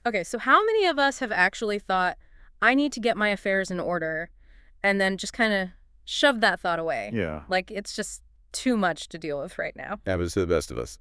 Okay, so how many of us have actually thought, I need to get my affairs in order, and then just kind of shove that thought away? Yeah. Like, it's just too much to deal with right now. Happens to the best of us.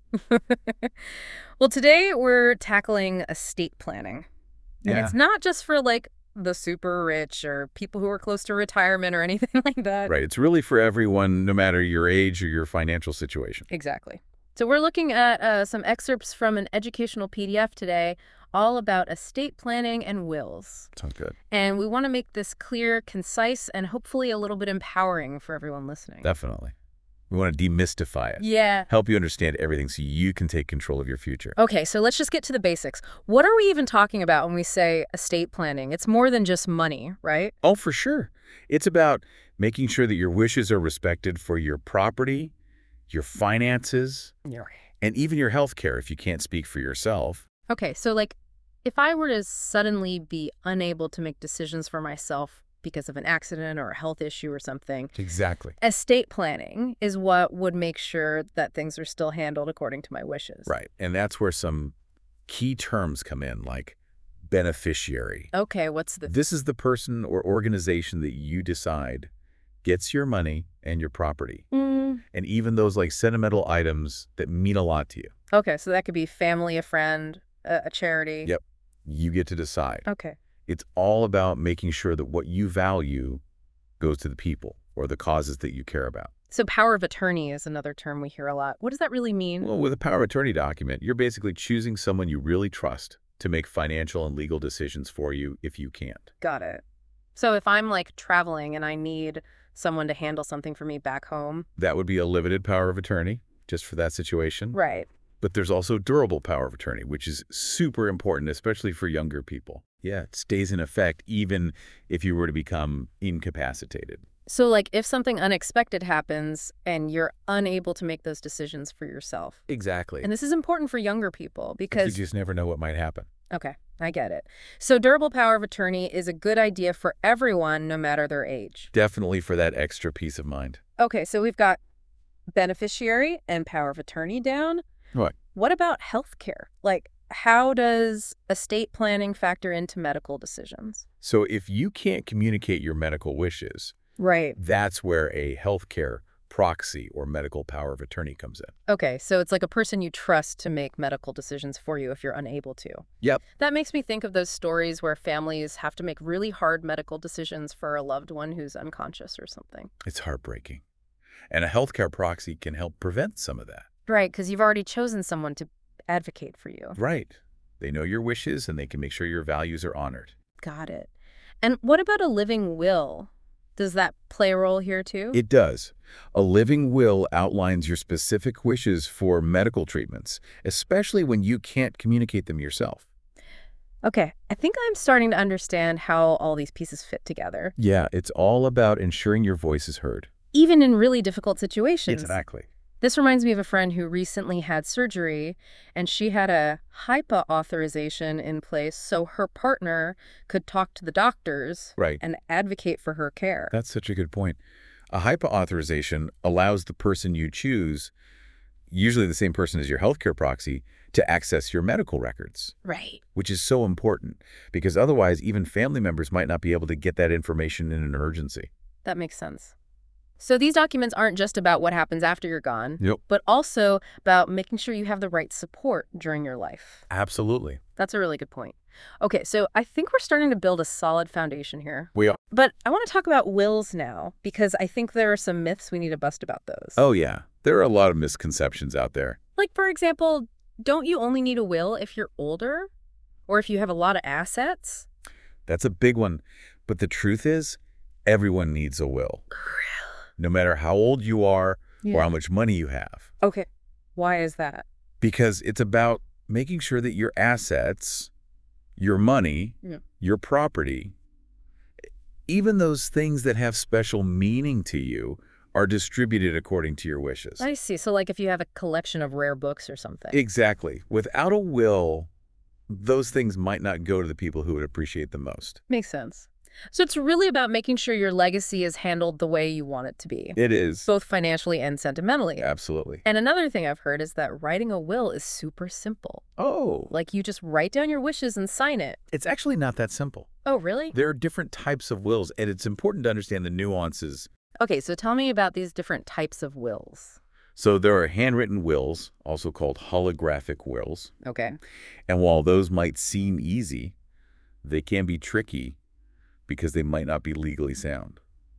Well, today we're tackling estate planning. And Yeah. it's not just for, like, the super rich or people who are close to retirement or anything like that. Right. It's really for everyone, no matter your age or your financial situation. Exactly. So we're looking at some excerpts from an educational PDF today all about estate planning and wills. Sounds good. And we want to make this clear, concise, and hopefully a little bit empowering for everyone listening. Definitely. We want to demystify it. Yeah. Help you understand everything so you can take control of your future. Okay, so let's just get to the basics. What are we even talking about when we say estate planning? It's more than just money, right? Oh, for sure. It's about making sure that your wishes are respected for your property, your finances, Yeah. and even your health care if you can't speak for yourself. Okay, so like if I were to suddenly be unable to make decisions for myself because of an accident or a health issue or something, Exactly. estate planning is what would make sure that things are still handled according to my wishes. Right. And that's where some key terms come in, like beneficiary. Okay, what's the... This is the person or organization that you decide gets your money and your property, and even those like sentimental items that mean a lot to you. Okay, so that could be family, a friend, a charity. Yep. You get to decide. Okay. It's all about making sure that what you value goes to the people or the causes that you care about. So power of attorney is another term we hear a lot. What does that really mean? Well, with a power of attorney document, you're basically choosing someone you really trust to make financial and legal decisions for you if you can't. Got it. So if I'm like traveling and I need someone to handle something for me back home. That would be a limited power of attorney just for that situation. Right. But there's also durable power of attorney, which is super important, especially for younger people. Yeah, it stays in effect even if you were to become incapacitated. So like if something unexpected happens and you're unable to make those decisions for yourself. Exactly. And this is important for younger people You because... just never know what might happen. Okay, I get it. So durable power of attorney is a good idea for everyone, no matter their age. Definitely for that extra peace of mind. Okay, so we've got beneficiary and power of attorney down. Right. What about healthcare? Like, how does estate planning factor into medical decisions? So if you can't communicate your medical wishes, Right. that's where a healthcare proxy or medical power of attorney comes in. Okay, so it's like a person you trust to make medical decisions for you if you're unable to. Yep. That makes me think of those stories where families have to make really hard medical decisions for a loved one who's unconscious or something. It's heartbreaking. And a healthcare proxy can help prevent some of that. Right, because you've already chosen someone to advocate for you. Right. They know your wishes and they can make sure your values are honored. Got it. And what about a living will? Does that play a role here too? It does. A living will outlines your specific wishes for medical treatments, especially when you can't communicate them yourself. Okay, I think I'm starting to understand how all these pieces fit together. Yeah, it's all about ensuring your voice is heard. Even in really difficult situations. Exactly. This reminds me of a friend who recently had surgery, and she had a HIPAA authorization in place so her partner could talk to the doctors Right. and advocate for her care. That's such a good point. A HIPAA authorization allows the person you choose, usually the same person as your healthcare proxy, to access your medical records, Right. which is so important because otherwise even family members might not be able to get that information in an emergency. That makes sense. So these documents aren't just about what happens after you're gone, Yep. but also about making sure you have the right support during your life. Absolutely. That's a really good point. Okay, so I think we're starting to build a solid foundation here. We are. But I want to talk about wills now, because I think there are some myths we need to bust about those. Oh, yeah. There are a lot of misconceptions out there. Like, for example, don't you only need a will if you're older? Or if you have a lot of assets? That's a big one. But the truth is, everyone needs a will. No matter how old you are or how much money you have. Okay, why is that? Because it's about making sure that your assets, your money, your property, even those things that have special meaning to you, are distributed according to your wishes. I see. So like if you have a collection of rare books or something. Exactly. Without a will, those things might not go to the people who would appreciate them most. Makes sense. So it's really about making sure your legacy is handled the way you want it to be, It is. both financially and sentimentally. Absolutely. And another thing I've heard is that writing a will is super simple. Oh, Like you just write down your wishes and sign it. it's actually not that simple. Oh, really? There are different types of wills, and it's important to understand the nuances. Okay, so tell me about these different types of wills. So there are handwritten wills, also called holographic wills. Okay. And while those might seem easy, they can be tricky because they might not be legally sound.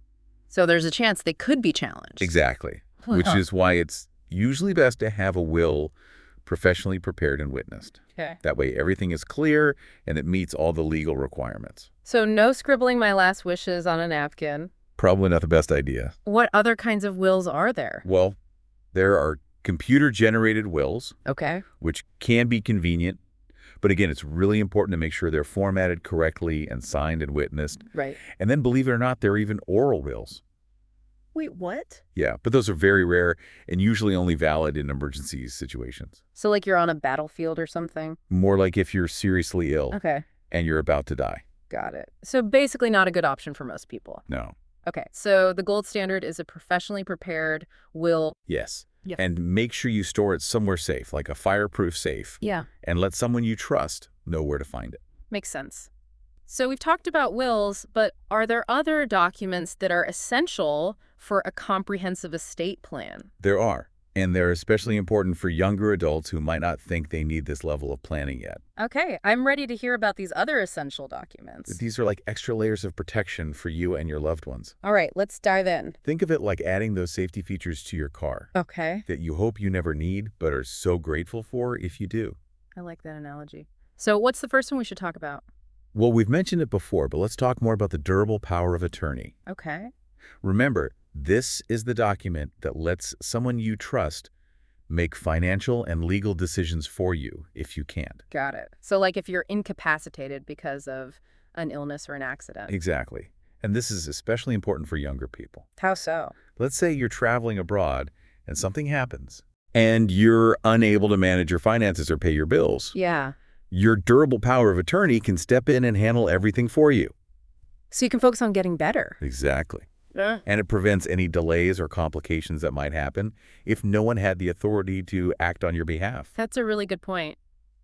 So there's a chance they could be challenged. Exactly. Which is why it's usually best to have a will professionally prepared and witnessed. Okay. That way everything is clear and it meets all the legal requirements. So no scribbling my last wishes on a napkin. Probably not the best idea. What other kinds of wills are there? Well, there are computer-generated wills, Okay. which can be convenient. But again, it's really important to make sure they're formatted correctly and signed and witnessed. Right. And then, believe it or not, there are even oral wills. Wait, what? Yeah, but those are very rare and usually only valid in emergency situations. So like you're on a battlefield or something? More like if you're seriously ill Okay. and you're about to die. Got it. So basically not a good option for most people. No. Okay. So the gold standard is a professionally prepared will. Yes. Yeah. And make sure you store it somewhere safe, like a fireproof safe. Yeah. And let someone you trust know where to find it. Makes sense. So we've talked about wills, but are there other documents that are essential for a comprehensive estate plan? There are. And they're especially important for younger adults who might not think they need this level of planning yet. Okay, I'm ready to hear about these other essential documents. These are like extra layers of protection for you and your loved ones. All right, let's dive in. Think of it like adding those safety features to your car Okay, that you hope you never need, but are so grateful for if you do. I like that analogy. So what's the first one we should talk about? Well, we've mentioned it before, but let's talk more about the durable power of attorney. Okay. Remember, this is the document that lets someone you trust make financial and legal decisions for you if you can't. Got it. So like if you're incapacitated because of an illness or an accident. Exactly. And this is especially important for younger people. How so? Let's say you're traveling abroad and something happens and you're unable to manage your finances or pay your bills. Yeah. Your durable power of attorney can step in and handle everything for you. So you can focus on getting better. Exactly. Yeah. And it prevents any delays or complications that might happen if no one had the authority to act on your behalf. That's a really good point.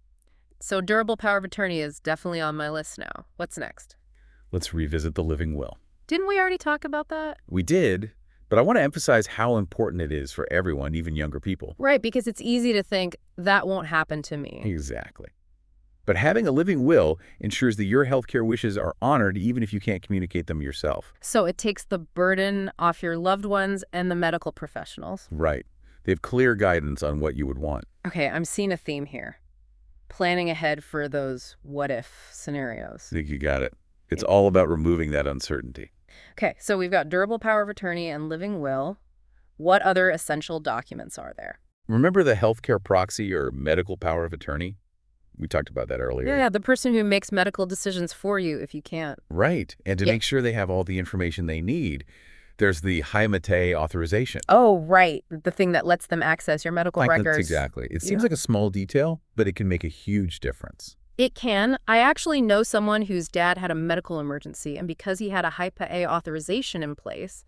So durable power of attorney is definitely on my list now. What's next? Let's revisit the living will. Didn't we already talk about that? We did, but I want to emphasize how important it is for everyone, even younger people. Right, because it's easy to think that won't happen to me. Exactly. But having a living will ensures that your healthcare wishes are honored even if you can't communicate them yourself. So it takes the burden off your loved ones and the medical professionals. Right. They have clear guidance on what you would want. Okay, I'm seeing a theme here. Planning ahead for those what-if scenarios. I think you got it. It's all about removing that uncertainty. Okay, so we've got durable power of attorney and living will. What other essential documents are there? Remember the healthcare proxy or medical power of attorney? We talked about that earlier. Yeah, the person who makes medical decisions for you if you can't. Right. And to Yeah. make sure they have all the information they need, there's the Haimate authorization. Oh, right. The thing that lets them access your medical That's records. exactly. It seems Yeah. like a small detail, but it can make a huge difference. It can. I actually know someone whose dad had a medical emergency, and because he had a HIPAA A authorization in place,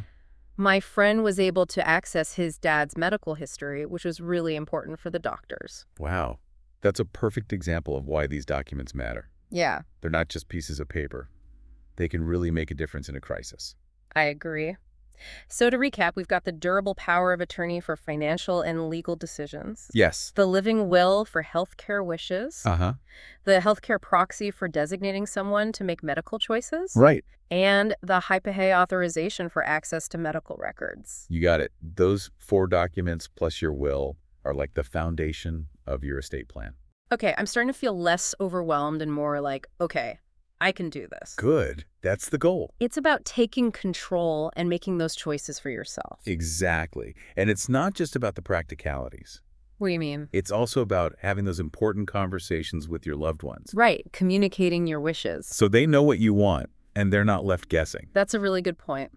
my friend was able to access his dad's medical history, which was really important for the doctors. Wow. That's a perfect example of why these documents matter. Yeah, They're not just pieces of paper. They can really make a difference in a crisis. I agree. So to recap, we've got the durable power of attorney for financial and legal decisions, Yes. the living will for healthcare wishes, Uh-huh. the healthcare proxy for designating someone to make medical choices, Right. and the HIPAA authorization for access to medical records. You got it. Those 4 documents plus your will are like the foundation of your estate plan. Okay, I'm starting to feel less overwhelmed and more like, okay, I can do this. Good. That's the goal. It's about taking control and making those choices for yourself. Exactly. And it's not just about the practicalities. What do you mean? It's also about having those important conversations with your loved ones. Right, communicating your wishes. So they know what you want, and they're not left guessing. That's a really good point.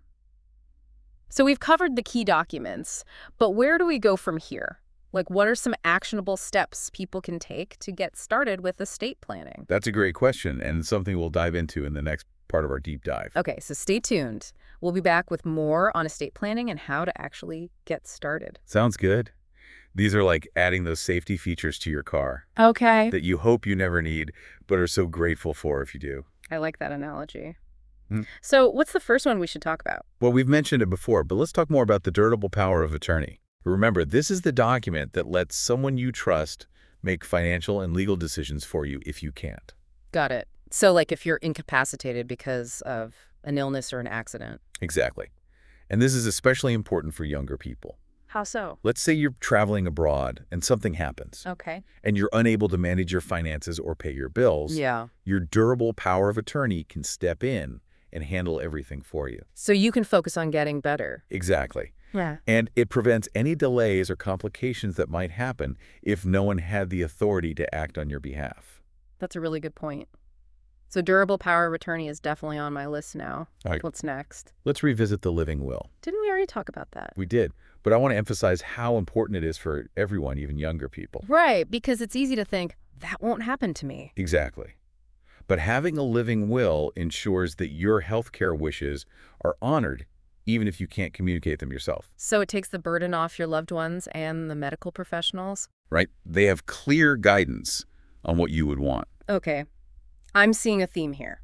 So we've covered the key documents, but where do we go from here? Like, what are some actionable steps people can take to get started with estate planning? That's a great question, and something we'll dive into in the next part of our deep dive. Okay, so stay tuned. We'll be back with more on estate planning and how to actually get started. Sounds good. These are like adding those safety features to your car Okay. that you hope you never need, but are so grateful for if you do. I like that analogy. Hmm. So what's the first one we should talk about? Well, we've mentioned it before, but let's talk more about the durable power of attorney. Remember, this is the document that lets someone you trust make financial and legal decisions for you if you can't. Got it. So like if you're incapacitated because of an illness or an accident. Exactly. And this is especially important for younger people. How so? Let's say you're traveling abroad and something happens, Okay. and you're unable to manage your finances or pay your bills. Yeah. Your durable power of attorney can step in and handle everything for you. So you can focus on getting better. Exactly. Yeah. And it prevents any delays or complications that might happen if no one had the authority to act on your behalf. That's a really good point. So durable power of attorney is definitely on my list now. All right. What's next? Let's revisit the living will. Didn't we already talk about that? We did, but I want to emphasize how important it is for everyone, even younger people. Right, because it's easy to think, that won't happen to me. Exactly. But having a living will ensures that your healthcare wishes are honored, even if you can't communicate them yourself. So it takes the burden off your loved ones and the medical professionals? Right? They have clear guidance on what you would want. Okay. I'm seeing a theme here.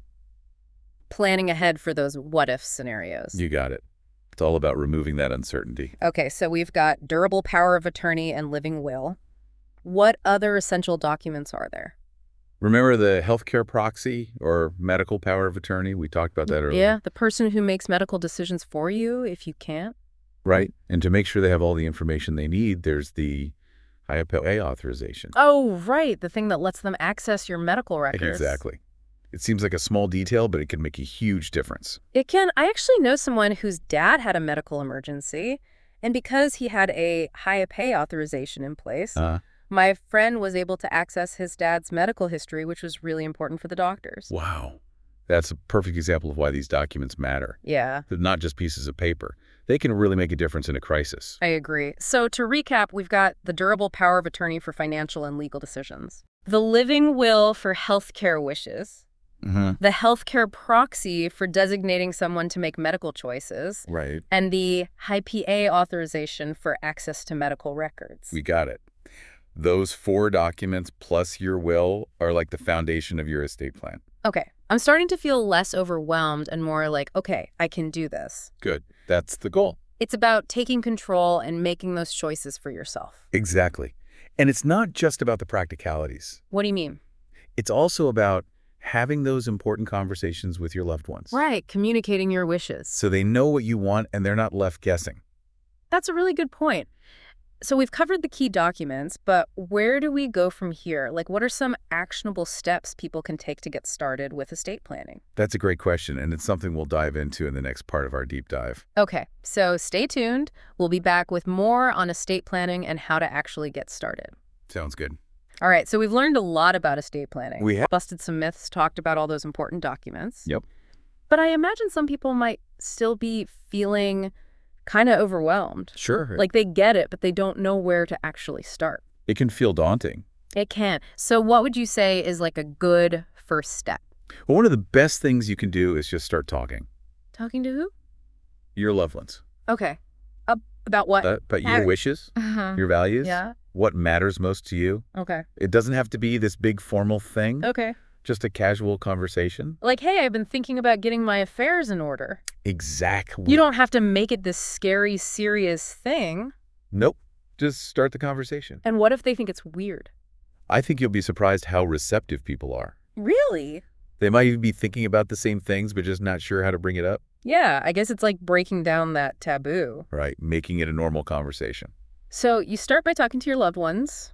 Planning ahead for those what-if scenarios. You got it. It's all about removing that uncertainty. Okay, so we've got durable power of attorney and living will. What other essential documents are there? Remember the healthcare proxy or medical power of attorney? We talked about that earlier. Yeah, the person who makes medical decisions for you if you can't. Right. And to make sure they have all the information they need, there's the HIPAA authorization. Oh, right. The thing that lets them access your medical records. Exactly. It seems like a small detail, but it can make a huge difference. It can. I actually know someone whose dad had a medical emergency, and because he had a HIPAA authorization in place, my friend was able to access his dad's medical history, which was really important for the doctors. Wow. That's a perfect example of why these documents matter. Yeah. They're not just pieces of paper. They can really make a difference in a crisis. I agree. So to recap, we've got the durable power of attorney for financial and legal decisions, the living will for healthcare wishes, the healthcare proxy for designating someone to make medical choices, Right. and the HIPAA authorization for access to medical records. We got it. Those 4 documents plus your will are like the foundation of your estate plan. Okay, I'm starting to feel less overwhelmed and more like, okay, I can do this. Good. That's the goal. It's about taking control and making those choices for yourself. Exactly. And it's not just about the practicalities. What do you mean? It's also about having those important conversations with your loved ones. Right, communicating your wishes. So they know what you want and they're not left guessing. That's a really good point. So we've covered the key documents, but where do we go from here? Like, what are some actionable steps people can take to get started with estate planning? That's a great question, and it's something we'll dive into in the next part of our deep dive. Okay, so stay tuned. We'll be back with more on estate planning and how to actually get started. Sounds good. All right, so we've learned a lot about estate planning. We have. Busted some myths, talked about all those important documents. Yep. But I imagine some people might still be feeling kind of overwhelmed. Sure. Like they get it, but they don't know where to actually start. It can feel daunting. It can. So what would you say is like a good first step? Well, one of the best things you can do is just start talking. Talking to who? Your loved ones. Okay. About what? About your wishes, your values, Yeah. what matters most to you. Okay. It doesn't have to be this big formal thing. Okay. Just a casual conversation. Like, hey, I've been thinking about getting my affairs in order. Exactly. You don't have to make it this scary, serious thing. Nope. Just start the conversation. And what if they think it's weird? I think you'll be surprised how receptive people are. Really? They might even be thinking about the same things, but just not sure how to bring it up. Yeah, I guess it's like breaking down that taboo. Right. Making it a normal conversation. So you start by talking to your loved ones.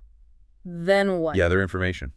Then what? Gather information.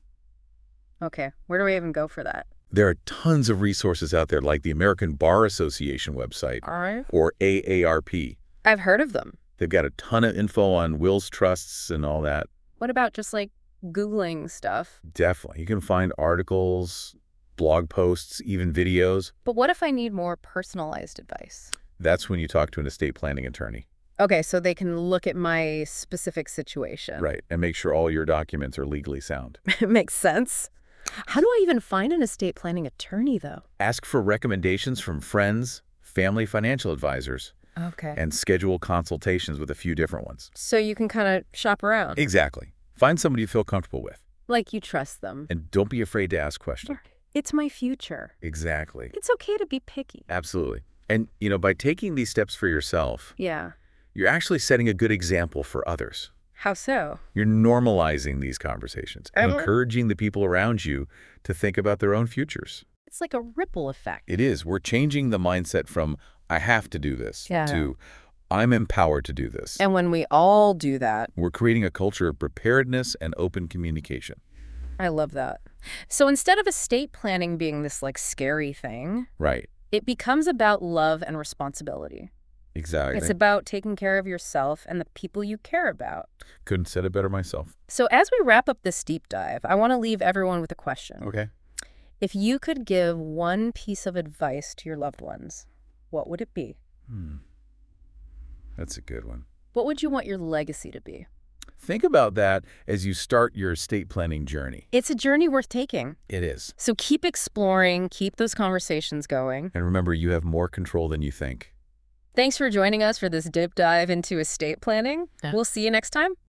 Okay. Where do we even go for that? There are tons of resources out there like the American Bar Association website All right. or AARP. I've heard of them. They've got a ton of info on wills, trusts, and all that. What about just like Googling stuff? Definitely. You can find articles, blog posts, even videos. But what if I need more personalized advice? That's when you talk to an estate planning attorney. Okay, so they can look at my specific situation. Right. And make sure all your documents are legally sound. It makes sense. How do I even find an estate planning attorney, though? Ask for recommendations from friends, family financial advisors, Okay. and schedule consultations with a few different ones. So you can kind of shop around. Exactly. Find somebody you feel comfortable with. Like you trust them. And don't be afraid to ask questions. It's my future. Exactly. It's okay to be picky. Absolutely. And, by taking these steps for yourself, Yeah. you're actually setting a good example for others. How so? You're normalizing these conversations, encouraging the people around you to think about their own futures. It's like a ripple effect. It is. We're changing the mindset from, I have to do this, to, I'm empowered to do this. And when we all do that, we're creating a culture of preparedness and open communication. I love that. So instead of estate planning being this scary thing, right, it becomes about love and responsibility. Exactly. It's about taking care of yourself and the people you care about. Couldn't said it better myself. So as we wrap up this deep dive, I want to leave everyone with a question. Okay. If you could give one piece of advice to your loved ones, what would it be? That's a good one. What would you want your legacy to be? Think about that as you start your estate planning journey. It's a journey worth taking. It is. So keep exploring, keep those conversations going. And remember, you have more control than you think. Thanks for joining us for this deep dive into estate planning. We'll see you next time.